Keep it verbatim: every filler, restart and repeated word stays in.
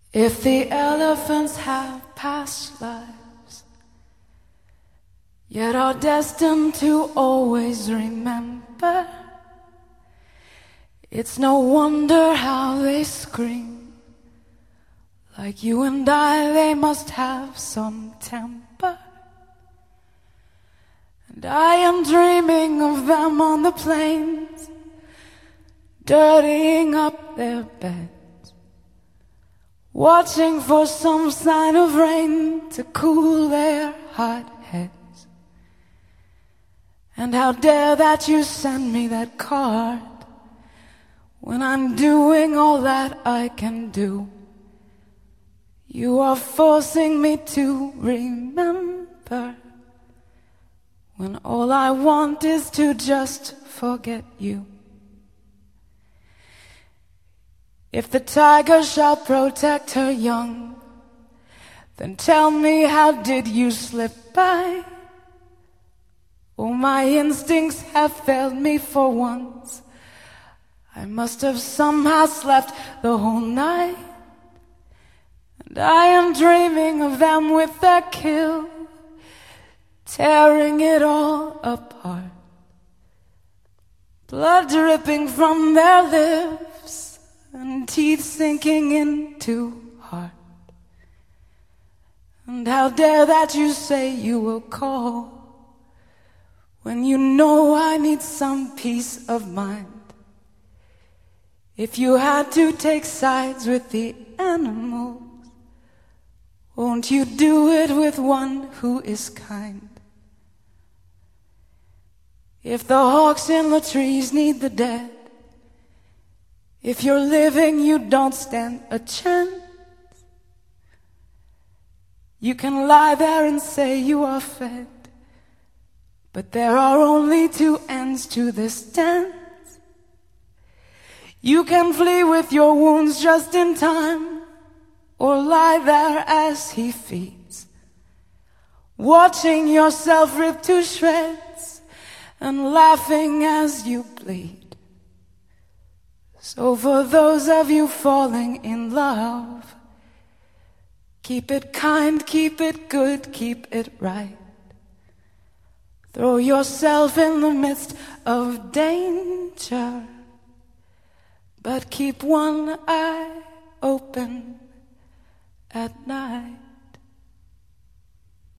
If the elephants have past lives, yet are destined to always remember, it's no wonder how they scream. Like you and I, they must have some temper. And I am dreaming of them on the plains, dirtying up their beds, watching for some sign of rain to cool their hot heads. And how dare that you send me that card when I'm doing all that I can do. You are forcing me to remember, when all I want is to just forget you. If the tiger shall protect her young, then tell me, how did you slip by? Oh, my instincts have failed me for once. I must have somehow slept the whole night. And I am dreaming of them with their kill, tearing it all apart. Blood dripping from their lips and teeth sinking into heart. And how dare that you say you will call when you know I need some peace of mind. If you had to take sides with the animals, won't you do it with one who is kind? If the hawks in the trees need the dead, if you're living you don't stand a chance. You can lie there and say you are fed, but there are only two ends to this dance. You can flee with your wounds just in time, or lie there as he feeds, watching yourself rip to shreds and laughing as you bleed. So for those of you falling in love, keep it kind, keep it good, keep it right. Throw yourself in the midst of danger, but keep one eye open at night.